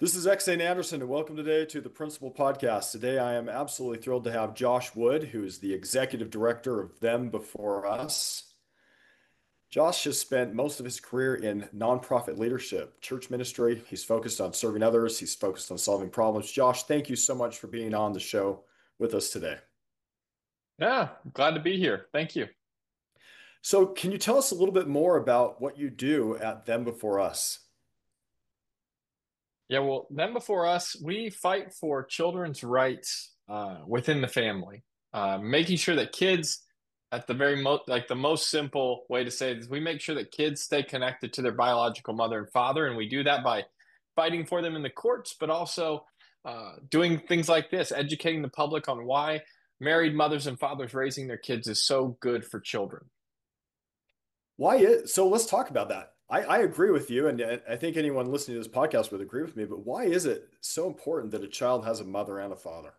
This is Xane Anderson, and welcome today to the Principal Podcast. Today, I am absolutely thrilled to have Josh Wood, who is the executive director of Them Before Us. Josh has spent most of his career in nonprofit leadership, church ministry. He's focused on serving others, he's focused on solving problems. Josh, thank you so much for being on the show with us today. Yeah, glad to be here. Thank you. So, can you tell us a little bit more about what you do at Them Before Us? Yeah, well, then before us, we fight for children's rights within the family, making sure that kids, at the very most, like the most simple way to say it is, we make sure that kids stay connected to their biological mother and father, and we do that by fighting for them in the courts, but also doing things like this, educating the public on why married mothers and fathers raising their kids is so good for children. So let's talk about that. I agree with you, and I think anyone listening to this podcast would agree with me, but why is it so important that a child has a mother and a father?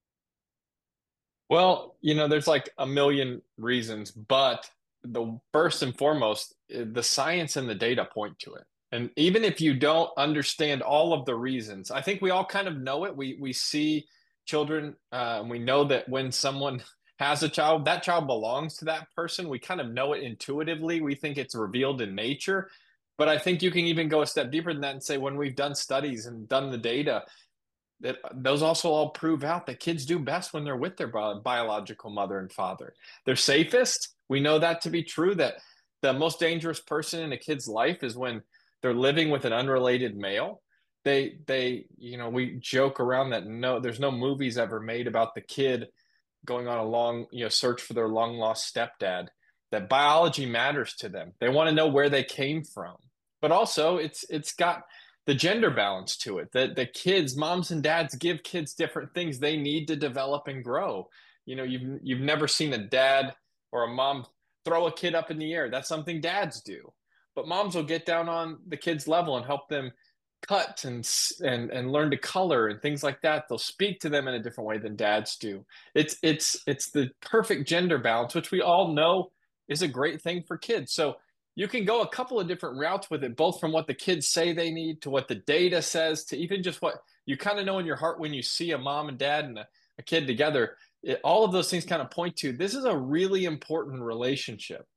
Well, there's like a million reasons, but the first and foremost, the science and the data point to it. And even if you don't understand all of the reasons, I think we all kind of know it. We see children, and we know that when someone has a child, that child belongs to that person. We kind of know it intuitively. We think it's revealed in nature. But I think you can even go a step deeper than that and say when we've done studies and done the data, that those also all prove out that kids do best when they're with their biological mother and father. They're safest. We know that to be true, that the most dangerous person in a kid's life is when they're living with an unrelated male. We joke around that there's no movies ever made about the kid going on a long, search for their long lost stepdad. That biology matters to them. They want to know where they came from. But also it's got the gender balance to it. That the kids, moms and dads give kids different things they need to develop and grow. You've never seen a dad or a mom throw a kid up in the air. That's something dads do. But moms will get down on the kid's level and help them cut and learn to color and things like that. They'll speak to them in a different way than dads do. It's the perfect gender balance, which we all know is a great thing for kids. So you can go a couple of different routes with it, both from what the kids say they need to what the data says to even just what you kind of know in your heart when you see a mom and dad and a kid together. All of those things kind of point to this is a really important relationship.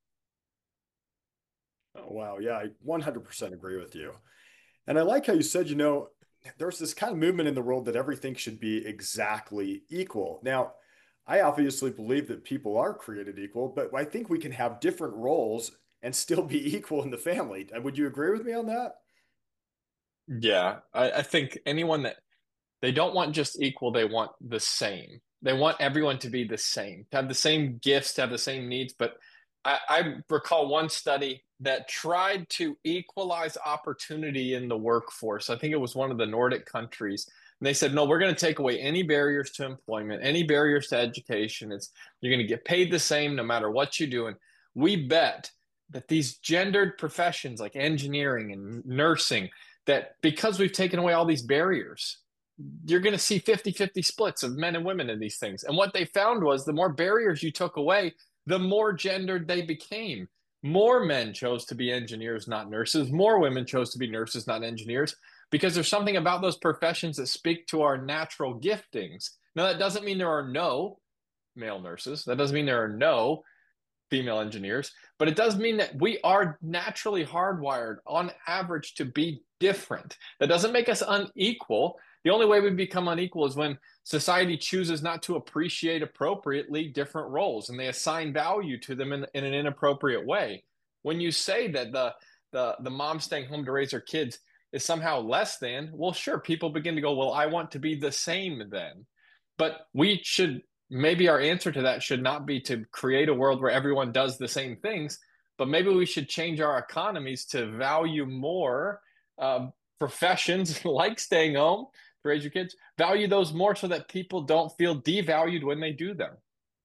Oh, wow. Yeah, I 100% agree with you. And I like how you said, there's this kind of movement in the world that everything should be exactly equal. Now, I obviously believe that people are created equal, but I think we can have different roles and still be equal in the family. Would you agree with me on that? Yeah, I think anyone that they don't want just equal, they want the same. They want everyone to be the same, to have the same gifts, to have the same needs. But I recall one study that tried to equalize opportunity in the workforce. I think it was one of the Nordic countries. And they said, no, we're going to take away any barriers to employment, any barriers to education. You're going to get paid the same no matter what you do. And we bet that these gendered professions like engineering and nursing, that because we've taken away all these barriers, you're going to see 50-50 splits of men and women in these things. And what they found was the more barriers you took away, the more gendered they became. More men chose to be engineers, not nurses. More women chose to be nurses, not engineers, because there's something about those professions that speak to our natural giftings. Now, that doesn't mean there are no male nurses. That doesn't mean there are no female engineers, but it does mean that we are naturally hardwired on average to be different. That doesn't make us unequal. The only way we become unequal is when society chooses not to appreciate appropriately different roles and they assign value to them in an inappropriate way. When you say that the mom staying home to raise her kids is somehow less than, well, sure, people begin to go, well, I want to be the same then. But we should maybe our answer to that should not be to create a world where everyone does the same things, but maybe we should change our economies to value more professions like staying home to raise your kids, value those more so that people don't feel devalued when they do them.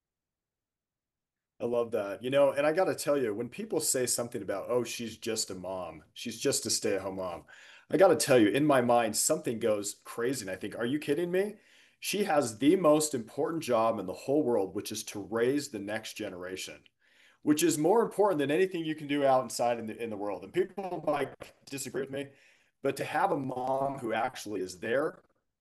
I love that. And I got to tell you, when people say something about, oh, she's just a mom, she's just a stay-at-home mom, I got to tell you, in my mind, something goes crazy. And I think, are you kidding me? She has the most important job in the whole world, which is to raise the next generation, which is more important than anything you can do outside in the world. And people might disagree with me, But to have a mom who actually is there,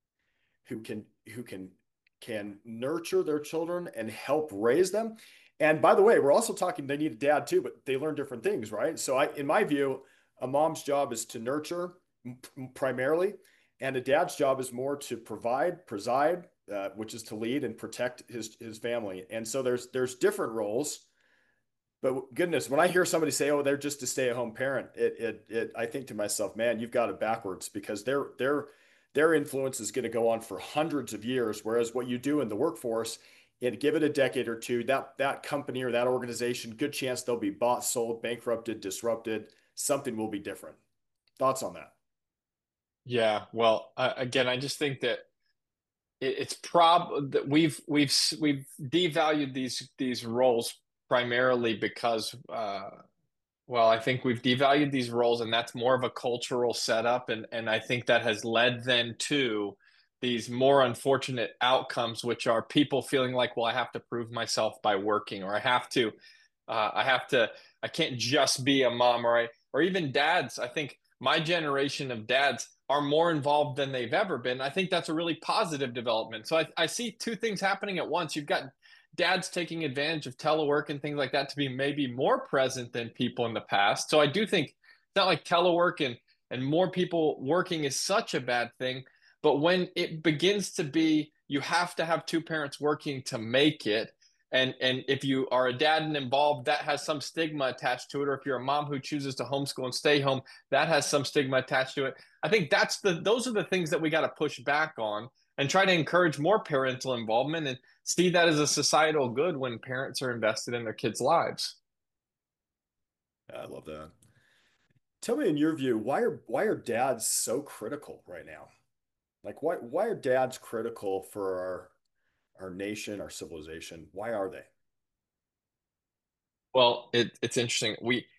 who can nurture their children and help raise them. And by the way, we're also talking they need a dad too, but they learn different things, right? So in my view, a mom's job is to nurture primarily, and a dad's job is more to preside, which is to lead and protect his family. And so there's different roles. But goodness, when I hear somebody say, "Oh, they're just a stay-at-home parent," I think to myself, man, you've got it backwards because their influence is going to go on for hundreds of years. Whereas what you do in the workforce, give it a decade or two, that company or that organization, good chance they'll be bought, sold, bankrupted, disrupted. Something will be different. Thoughts on that? Yeah, well, again, I just think that it's prob that we've devalued these roles primarily because well, I think we've devalued these roles, and that's more of a cultural setup, and I think that has led then to these more unfortunate outcomes, which are people feeling like, well, I have to prove myself by working, or I have to, I can't just be a mom, or even dads. I think my generation of dads are more involved than they've ever been. I think that's a really positive development. So I see two things happening at once. You've got dads taking advantage of telework and things like that to be maybe more present than people in the past. So I do think it's not like telework and more people working is such a bad thing. But when it begins to be, you have to have two parents working to make it. And if you are a dad and involved, that has some stigma attached to it. Or if you're a mom who chooses to homeschool and stay home, that has some stigma attached to it. I think those are the things that we got to push back on and try to encourage more parental involvement and see that as a societal good when parents are invested in their kids' lives. I love that. Tell me, in your view, why are dads so critical right now? Like, why are dads critical for our nation, our civilization? Why are they? Well, it's interesting.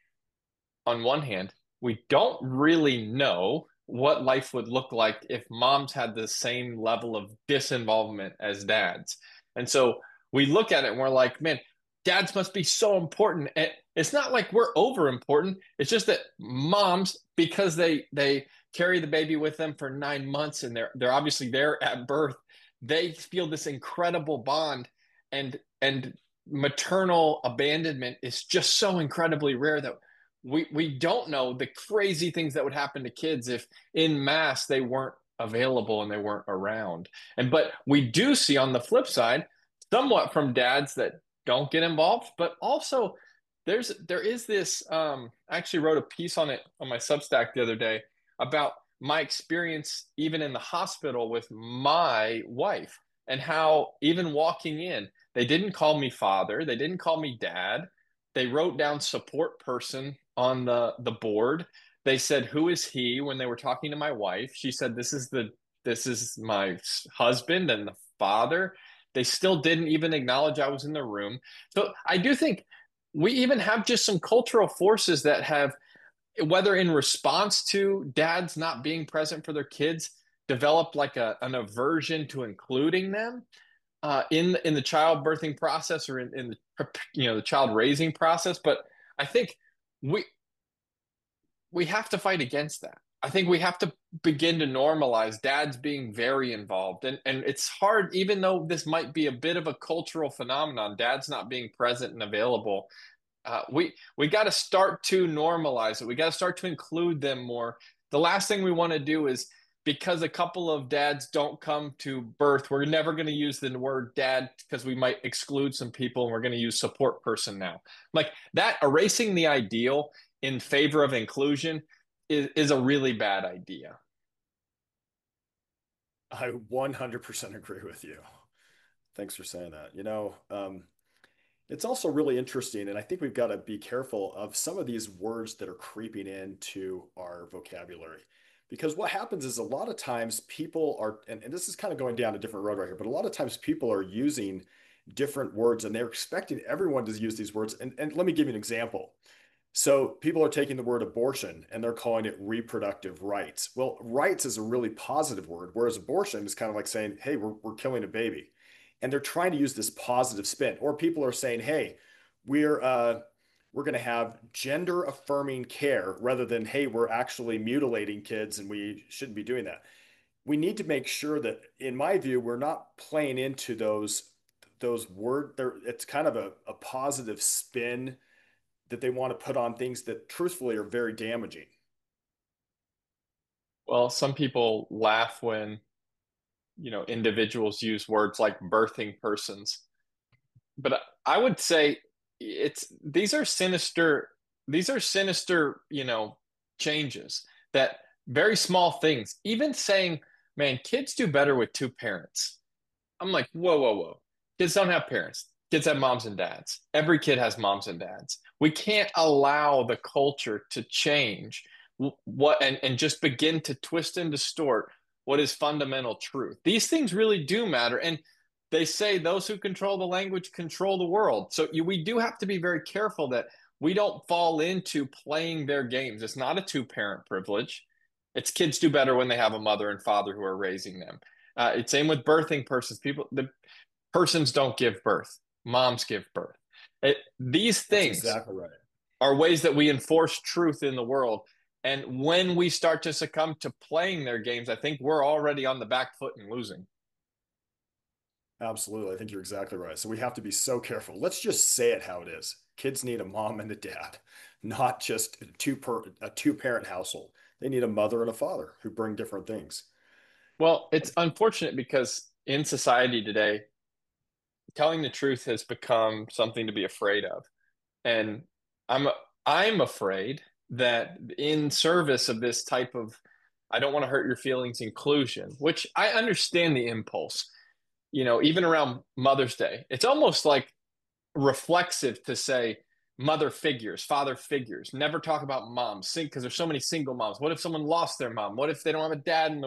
On one hand, we don't really know what life would look like if moms had the same level of disinvolvement as dads. And so we look at it and we're like, man, dads must be so important. And it's not like we're over important. It's just that moms, because they carry the baby with them for 9 months and they're obviously there at birth, they feel this incredible bond and maternal abandonment is just so incredibly rare that we don't know the crazy things that would happen to kids if in mass they weren't available and they weren't around. And but we do see on the flip side somewhat from dads that don't get involved, but also there is this I actually wrote a piece on it on my Substack the other day about my experience even in the hospital with my wife and how even walking in, they didn't call me father, they didn't call me dad. They wrote down support person on the board. They said, "Who is he?" When they were talking to my wife, she said, this is my husband and the father." They still didn't even acknowledge I was in the room. So I do think we even have just some cultural forces that have, whether in response to dads not being present for their kids, developed like an aversion to including them in the child birthing process or in the the child raising process. But I think we we have to fight against that. I think we have to begin to normalize dads being very involved. And it's hard, even though this might be a bit of a cultural phenomenon, dads not being present and available. We got to start to normalize it. We got to start to include them more. The last thing we want to do is because a couple of dads don't come to birth, we're never going to use the word dad because we might exclude some people and we're going to use support person now. Like that, erasing the ideal in favor of inclusion is a really bad idea. I 100% agree with you. Thanks for saying that. It's also really interesting, and I think we've got to be careful of some of these words that are creeping into our vocabulary. Because what happens is a lot of times people are, and this is kind of going down a different road right here, but a lot of times people are using different words and they're expecting everyone to use these words. And let me give you an example. So people are taking the word abortion and they're calling it reproductive rights. Well, rights is a really positive word, whereas abortion is kind of like saying, hey, we're killing a baby. And they're trying to use this positive spin. Or people are saying, hey, we're we're going to have gender affirming care rather than, hey, we're actually mutilating kids and we shouldn't be doing that. We need to make sure that, in my view, we're not playing into those word there. It's kind of a positive spin that they want to put on things that truthfully are very damaging. Well, some people laugh when, individuals use words like birthing persons. But I would say it's these are sinister, changes that very small things. Even saying, man, kids do better with two parents. I'm like, whoa, whoa, whoa. Kids don't have parents. Kids have moms and dads. Every kid has moms and dads. We can't allow the culture to change what and just begin to twist and distort what is fundamental truth. These things really do matter. And they say those who control the language control the world. So we do have to be very careful that we don't fall into playing their games. It's not a two-parent privilege. It's kids do better when they have a mother and father who are raising them. It's same with birthing persons. The persons don't give birth. Moms give birth. These That's things exactly right. are ways that we enforce truth in the world. And when we start to succumb to playing their games, I think we're already on the back foot and losing. Absolutely. I think you're exactly right. So we have to be so careful. Let's just say it how it is. Kids need a mom and a dad, not just a two-parent household. They need a mother and a father who bring different things. Well, it's unfortunate because in society today, telling the truth has become something to be afraid of. And I'm I'm afraid that in service of this type of I don't want to hurt your feelings inclusion, which I understand the impulse, even around Mother's Day, it's almost like reflexive to say mother figures, father figures, never talk about moms, because there's so many single moms. What if someone lost their mom? What if they don't have a dad in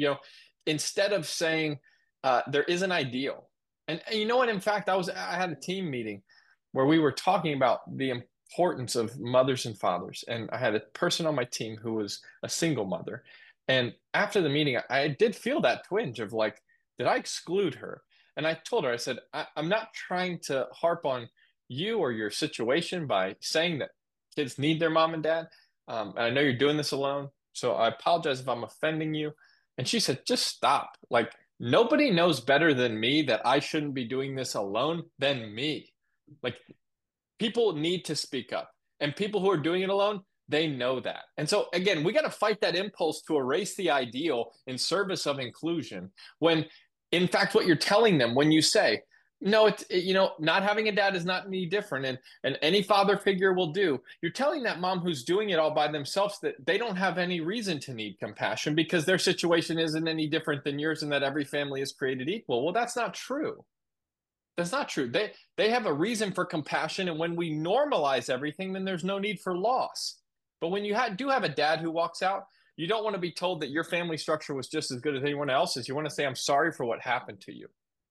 instead of saying there is an ideal. And you know what? In fact, I had a team meeting where we were talking about the importance of mothers and fathers. And I had a person on my team who was a single mother. And after the meeting, I did feel that twinge of like, did I exclude her? And I told her, I said, I'm not trying to harp on you or your situation by saying that kids need their mom and dad. And I know you're doing this alone. So I apologize if I'm offending you. And she said, just stop. Like, nobody knows better than me that I shouldn't be doing this alone than me. Like, people need to speak up. And people who are doing it alone, they know that. And so, again, we got to fight that impulse to erase the ideal in service of inclusion when, in fact, what you're telling them when you say, no, not having a dad is not any different, and any father figure will do. You're telling that mom who's doing it all by themselves that they don't have any reason to need compassion because their situation isn't any different than yours, and that every family is created equal. Well, that's not true. That's not true. They have a reason for compassion, and when we normalize everything, then there's no need for loss. But when you do have a dad who walks out, you don't want to be told that your family structure was just as good as anyone else's. You want to say, "I'm sorry for what happened to you."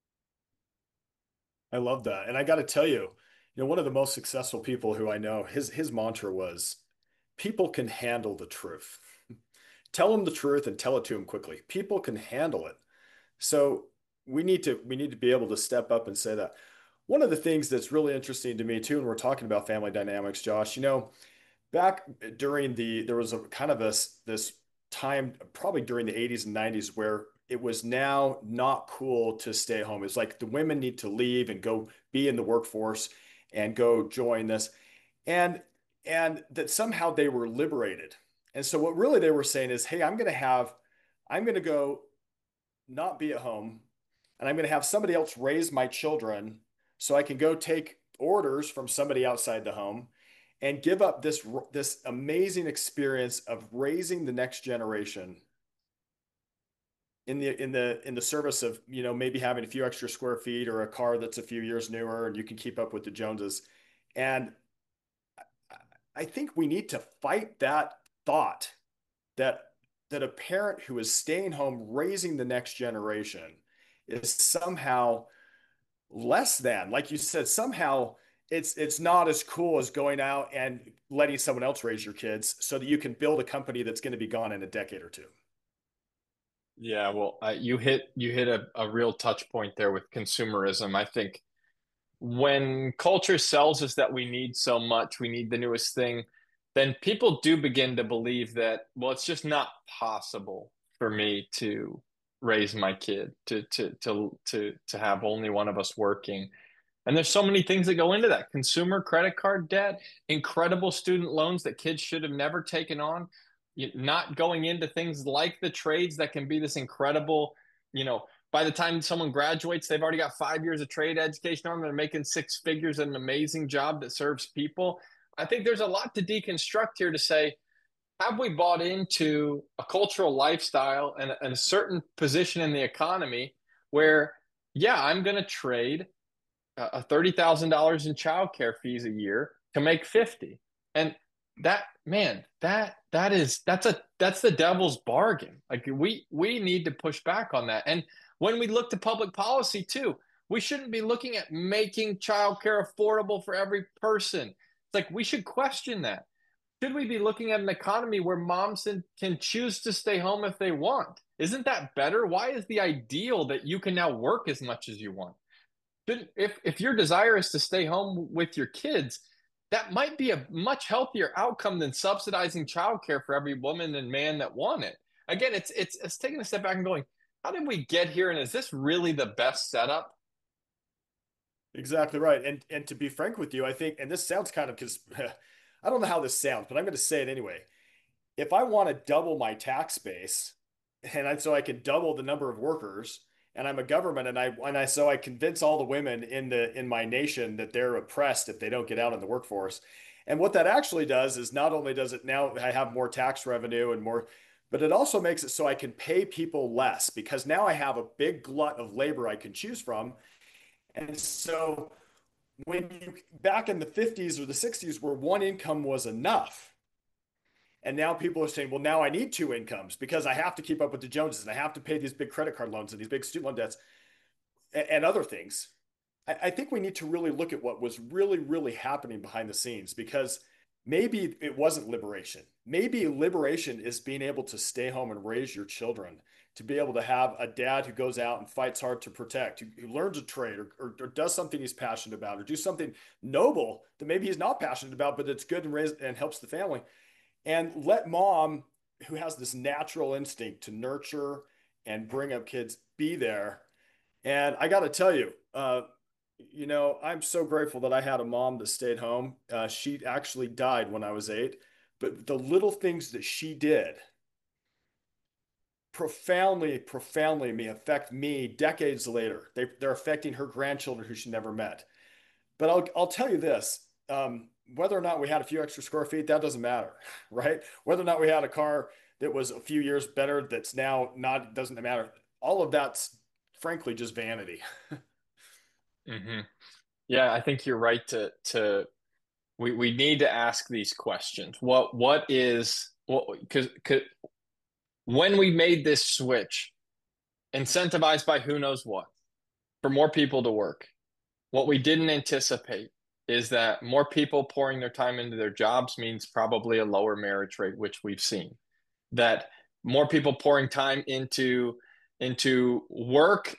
I love that. And I got to tell you, one of the most successful people who I know, his mantra was people can handle the truth. Tell them the truth and tell it to them quickly. People can handle it. So we need to be able to step up and say that. One of the things that's really interesting to me too, when we're talking about family dynamics, Josh, back during there was a kind of this time probably during the 80s and 90s where it was now not cool to stay home. It's like the women need to leave and go be in the workforce and go join this. And and that somehow they were liberated. And so what really they were saying is, hey, I'm going to go not be at home and I'm going to have somebody else raise my children so I can go take orders from somebody outside the home and give up this amazing experience of raising the next generation in the service of maybe having a few extra square feet or a car that's a few years newer and you can keep up with the Joneses. And I think we need to fight that thought that that a parent who is staying home raising the next generation is somehow less than, like you said, somehow it's not as cool as going out and letting someone else raise your kids so that you can build a company that's going to be gone in a decade or two. Yeah, well, you hit a real touch point there with consumerism. I think when culture sells us that we need so much, we need the newest thing, then people do begin to believe that, well, it's just not possible for me to raise my kid, to have only one of us working. And there's so many things that go into that. Consumer credit card debt, incredible student loans that kids should have never taken on, not going into things like the trades that can be this incredible, by the time someone graduates, they've already got 5 years of trade education on. They're making six figures, an amazing job that serves people. I think there's a lot to deconstruct here to say, have we bought into a cultural lifestyle and a certain position in the economy where, yeah, I'm going to trade $30,000 in childcare fees a year to make 50. And that, man, that's the devil's bargain. Like we need to push back on that. And when we look to public policy too, we shouldn't be looking at making childcare affordable for every person. It's like we should question that. Should we be looking at an economy where moms can choose to stay home if they want? Isn't that better? Why is the ideal that you can now work as much as you want? If your desire is to stay home with your kids, that might be a much healthier outcome than subsidizing childcare for every woman and man that want it. Again, it's taking a step back and going, how did we get here? And is this really the best setup? Exactly right. And to be frank with you, I think, and this sounds kind of because I don't know how this sounds, but I'm going to say it anyway. If I want to double my tax base, so I can double the number of workers, and I'm a government, and I convince all the women in my nation that they're oppressed if they don't get out in the workforce. And what that actually does is not only does it now I have more tax revenue and more, but it also makes it so I can pay people less because now I have a big glut of labor I can choose from. And so when you back in the 50s or the 60s where one income was enough, and now people are saying, well, now I need two incomes because I have to keep up with the Joneses and I have to pay these big credit card loans and these big student loan debts and other things. I think we need to really look at what was really, really happening behind the scenes because maybe it wasn't liberation. Maybe liberation is being able to stay home and raise your children, to be able to have a dad who goes out and fights hard to protect, who learns a trade or does something he's passionate about, or do something noble that maybe he's not passionate about, but it's good and helps the family. And let mom, who has this natural instinct to nurture and bring up kids, be there. And I got to tell you, I'm so grateful that I had a mom that stayed home. She actually died when I was 8, but the little things that she did profoundly, profoundly may affect me decades later. They're affecting her grandchildren who she never met. But I'll tell you this. Whether or not we had a few extra square feet, that doesn't matter, right? Whether or not we had a car that was a few years better, that's now not, doesn't matter. All of that's frankly just vanity. Hmm. Yeah, I think you're right to we need to ask these questions. What is what because when we made this switch, incentivized by who knows what, for more people to work, what we didn't anticipate is that more people pouring their time into their jobs means probably a lower marriage rate, which we've seen. That more people pouring time into work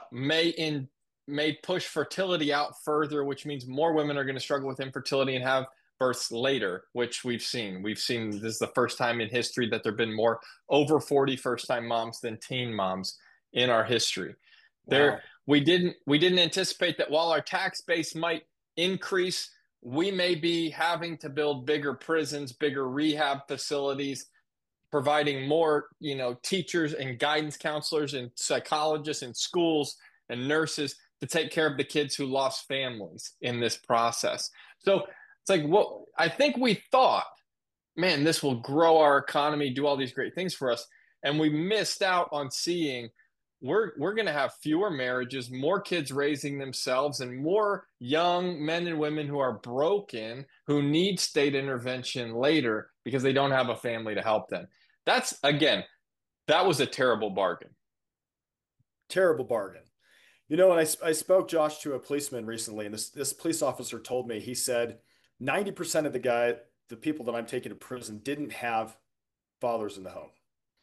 may push fertility out further, which means more women are going to struggle with infertility and have births later, which we've seen. We've seen this is the first time in history that there have been more over 40 first-time moms than teen moms in our history. There, Wow. we didn't anticipate that while our tax base might increase, we may be having to build bigger prisons, bigger rehab facilities, providing more, teachers and guidance counselors and psychologists in schools and nurses to take care of the kids who lost families in this process. So it's like what I think we thought, man, this will grow our economy, do all these great things for us. And we missed out on seeing we're going to have fewer marriages, more kids raising themselves, and more young men and women who are broken, who need state intervention later because they don't have a family to help them. That's, again, that was a terrible bargain. Terrible bargain. And I spoke, Josh, to a policeman recently, and this police officer told me, he said 90% of the people that I'm taking to prison didn't have fathers in the home.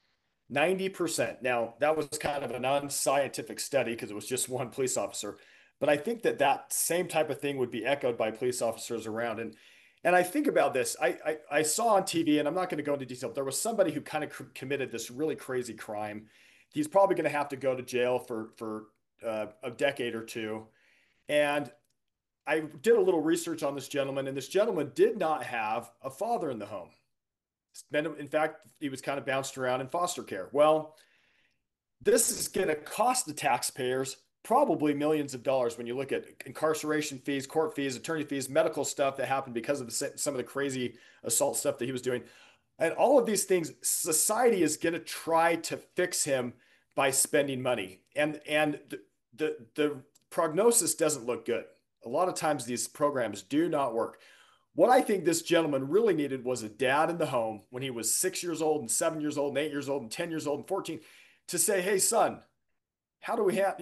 90%. Now, that was kind of an unscientific study because it was just one police officer. But I think that that same type of thing would be echoed by police officers around. And I think about this. I saw on TV, and I'm not going to go into detail, but there was somebody who kind of committed this really crazy crime. He's probably going to have to go to jail for a decade or two. And I did a little research on this gentleman, and this gentleman did not have a father in the home. In fact, he was kind of bounced around in foster care. Well, this is going to cost the taxpayers probably millions of dollars when you look at incarceration fees, court fees, attorney fees, medical stuff that happened because of some of the crazy assault stuff that he was doing. And all of these things, society is going to try to fix him by spending money. And the prognosis doesn't look good. A lot of times these programs do not work. What I think this gentleman really needed was a dad in the home when he was 6 years old and 7 years old and 8 years old and 10 years old and 14 to say, hey, son, how do we have,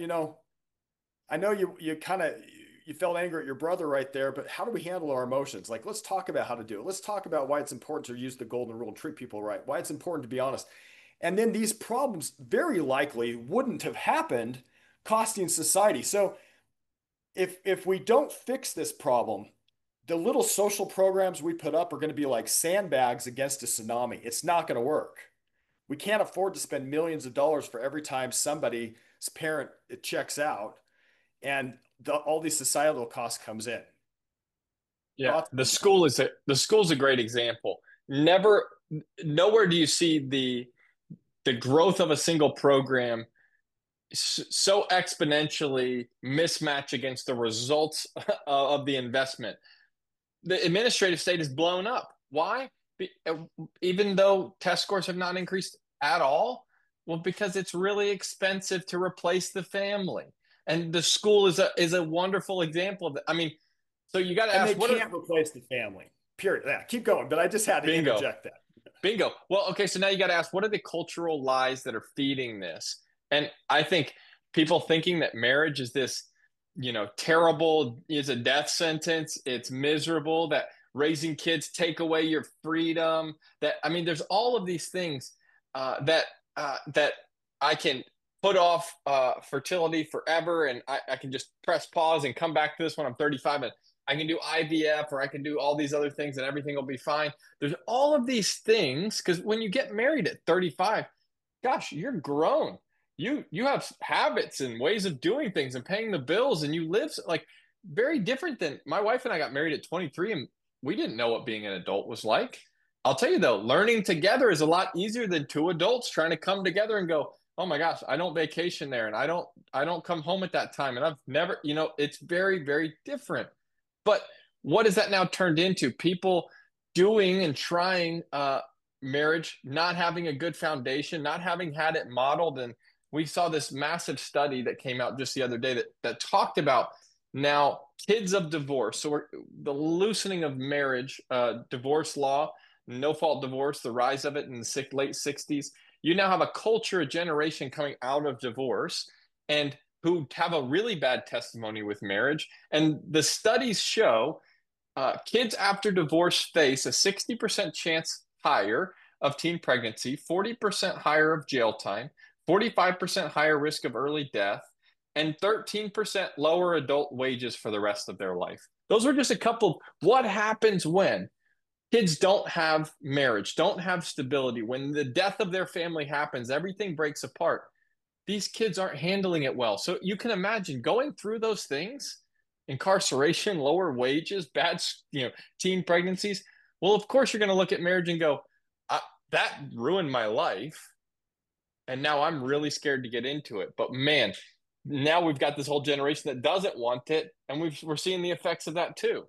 I know you kind of you felt anger at your brother right there, but how do we handle our emotions? Like, let's talk about how to do it. Let's talk about why it's important to use the golden rule and treat people right, why it's important to be honest. And then these problems very likely wouldn't have happened, costing society. So if we don't fix this problem, the little social programs we put up are going to be like sandbags against a tsunami. It's not going to work. We can't afford to spend millions of dollars for every time somebody's parent it checks out and all these societal costs comes in. Yeah, Thoughts on that? the school's a great example. Never, nowhere do you see the growth of a single program so exponentially mismatch against the results of the investment. The administrative state is blown up. Why? Even though test scores have not increased at all, well, because it's really expensive to replace the family, and the school is a wonderful example of that. I mean, so you got to And they ask, what are can't replace the family. Period. Yeah, keep going, but I just had to bingo, interject that. bingo. Well, okay, so now you got to ask, what are the cultural lies that are feeding this? And I think people thinking that marriage is this, terrible, is a death sentence, it's miserable, that raising kids take away your freedom, that, I mean, there's all of these things that I can put off fertility forever, and I can just press pause and come back to this when I'm 35, and I can do IVF, or I can do all these other things and everything will be fine. There's all of these things because when you get married at 35, gosh, you're grown. You have habits and ways of doing things and paying the bills, and you live like very different than my wife and I got married at 23, and we didn't know what being an adult was like. I'll tell you though, learning together is a lot easier than two adults trying to come together and go, "Oh my gosh, I don't vacation there and I don't come home at that time and I've never, it's very very different." But what has that now turned into? People doing and trying marriage, not having a good foundation, not having had it modeled. And we saw this massive study that came out just the other day that talked about now kids of divorce. So the loosening of marriage, divorce law, no fault divorce, the rise of it in the late 60s. You now have a culture, a generation coming out of divorce and who have a really bad testimony with marriage. And the studies show kids after divorce face a 60% chance higher of teen pregnancy, 40% higher of jail time, 45% higher risk of early death, and 13% lower adult wages for the rest of their life. Those are just a couple of what happens when kids don't have marriage, don't have stability. When the death of their family happens, everything breaks apart. These kids aren't handling it well. So you can imagine going through those things, incarceration, lower wages, bad, teen pregnancies. Well, of course, you're going to look at marriage and go, that ruined my life. And now I'm really scared to get into it. But man, now we've got this whole generation that doesn't want it. And we're seeing the effects of that too.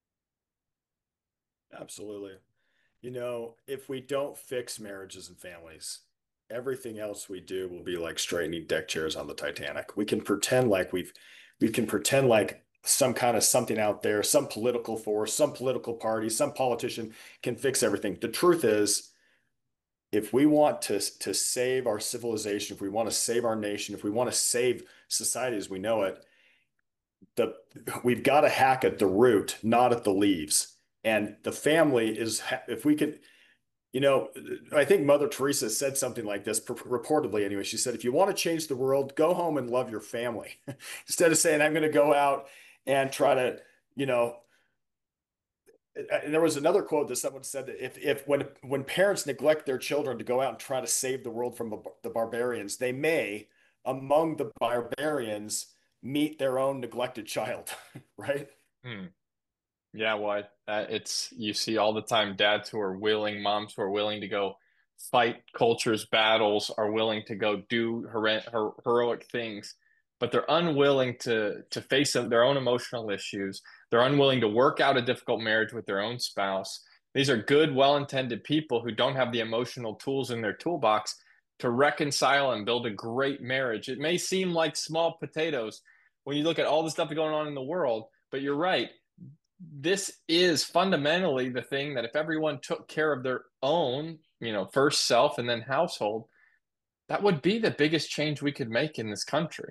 Absolutely. If we don't fix marriages and families, everything else we do will be like straightening deck chairs on the Titanic. We can pretend like some kind of something out there, some political force, some political party, some politician can fix everything. The truth is, if we want to save our civilization, if we want to save our nation, if we want to save society as we know it, the we've got to hack at the root, not at the leaves. And the family is, if we could, You know, I think Mother Teresa said something like this, reportedly anyway. She said, if you want to change the world, go home and love your family. Instead of saying, I'm going to go out and try to, you know, and there was another quote that someone said that if when parents neglect their children to go out and try to save the world from the barbarians, they may, among the barbarians, meet their own neglected child, right? Hmm. Yeah, well, it's you see all the time dads who are willing, moms who are willing to go fight culture's battles, are willing to go do heroic things, but they're unwilling to face their own emotional issues. They're unwilling to work out a difficult marriage with their own spouse. These are good, well-intended people who don't have the emotional tools in their toolbox to reconcile and build a great marriage. It may seem like small potatoes when you look at all the stuff going on in the world, but you're right, this is fundamentally the thing that if everyone took care of their own, first self and then household, that would be the biggest change we could make in this country.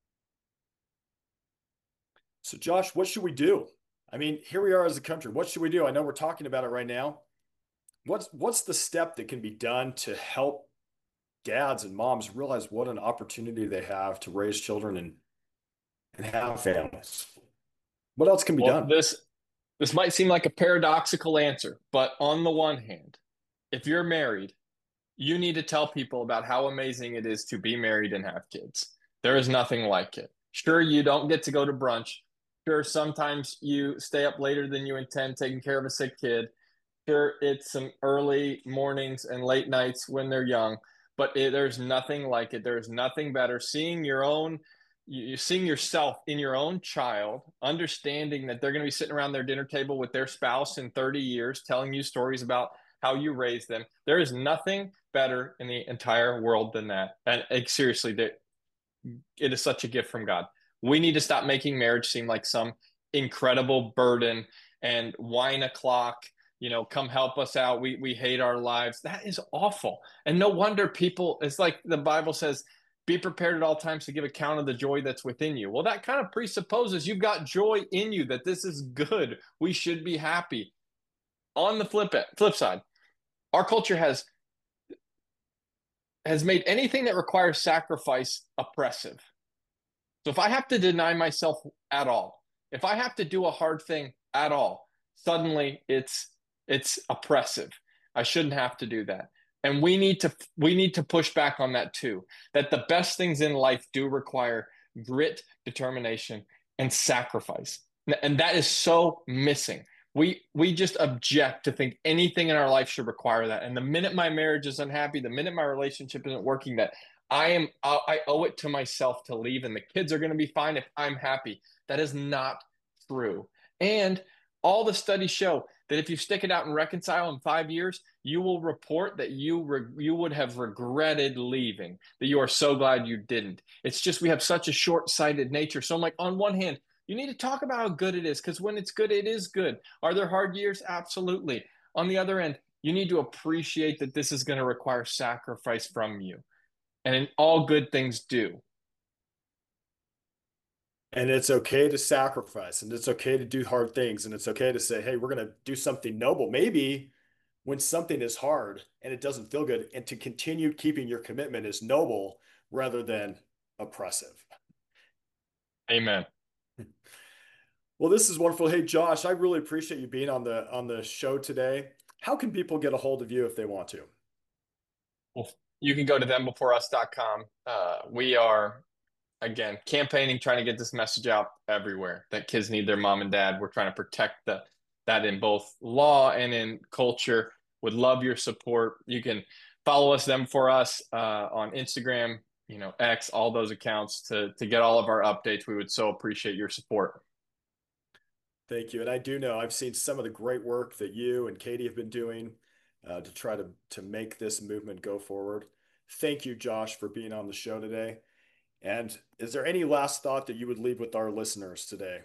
So, Josh, what should we do? I mean, here we are as a country. What should we do? I know we're talking about it right now. What's the step that can be done to help dads and moms realize what an opportunity they have to raise children and have families? What else can be Well, done? this might seem like a paradoxical answer, but on the one hand, if you're married, you need to tell people about how amazing it is to be married and have kids. There is nothing like it. Sure, you don't get to go to brunch. Sure, sometimes you stay up later than you intend taking care of a sick kid. Sure, it's some early mornings and late nights when they're young, but there's nothing like it. There's nothing better. Seeing your own, you seeing yourself in your own child, understanding that they're going to be sitting around their dinner table with their spouse in 30 years, telling you stories about how you raised them. There is nothing better in the entire world than that. And seriously, it is such a gift from God. We need to stop making marriage seem like some incredible burden and whine o'clock, come help us out. We hate our lives. That is awful. And no wonder people, it's like the Bible says, be prepared at all times to give account of the joy that's within you. Well, that kind of presupposes you've got joy in you, that this is good. We should be happy. On the flip side, our culture has made anything that requires sacrifice oppressive. So if I have to deny myself at all, if I have to do a hard thing at all, suddenly it's oppressive. I shouldn't have to do that. And we need to push back on that too. That the best things in life do require grit, determination, and sacrifice. And that is so missing. We just object to think anything in our life should require that. And the minute my marriage is unhappy, the minute my relationship isn't working, that I owe it to myself to leave and the kids are going to be fine if I'm happy. That is not true. And all the studies show that if you stick it out and reconcile in 5 years, you will report that you would have regretted leaving, that you are so glad you didn't. It's just we have such a short-sighted nature. So I'm like, on one hand, you need to talk about how good it is, because when it's good, it is good. Are there hard years? Absolutely. On the other end, you need to appreciate that this is going to require sacrifice from you. And all good things do. And it's okay to sacrifice, and it's okay to do hard things, and it's okay to say, hey, we're going to do something noble. Maybe when something is hard and it doesn't feel good, and to continue keeping your commitment is noble rather than oppressive. Amen. Well, this is wonderful. Hey, Josh, I really appreciate you being on the show today. How can people get a hold of you if they want to? Well, you can go to thembeforeus.com. We are, again, campaigning, trying to get this message out everywhere that kids need their mom and dad. We're trying to protect that in both law and in culture. Would love your support. You can follow us, Them For Us, on Instagram, X, all those accounts to get all of our updates. We would so appreciate your support. Thank you. And I do know I've seen some of the great work that you and Katie have been doing to try to make this movement go forward. Thank you, Josh, for being on the show today. And is there any last thought that you would leave with our listeners today?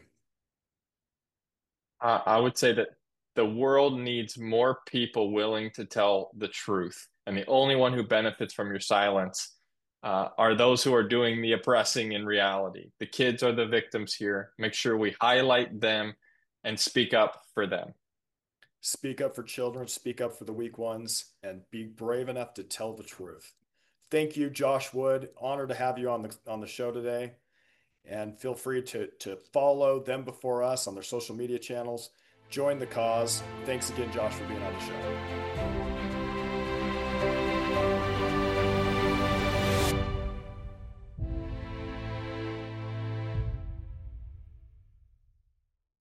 I would say that the world needs more people willing to tell the truth. And the only one who benefits from your silence are those who are doing the oppressing in reality. The kids are the victims here. Make sure we highlight them and speak up for them. Speak up for children, speak up for the weak ones, and be brave enough to tell the truth. Thank you, Josh Wood. Honored to have you on the show today. And feel free to follow them before us on their social media channels. Join the cause. Thanks again, Josh, for being on the show.